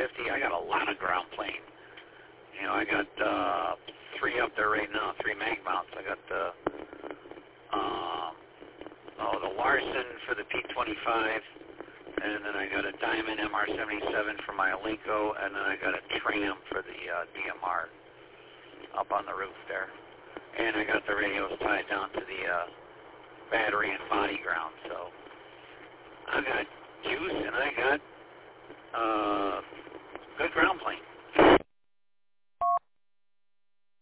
50. I got a lot of ground plane. You know, I got 3 up there right now, 3 mag mounts. I got the Larson for the P25, and then I got a Diamond MR77 for my Alinco, and then I got a Tram for the DMR up on the roof there. And I got the radios tied down to the battery and body ground, so I got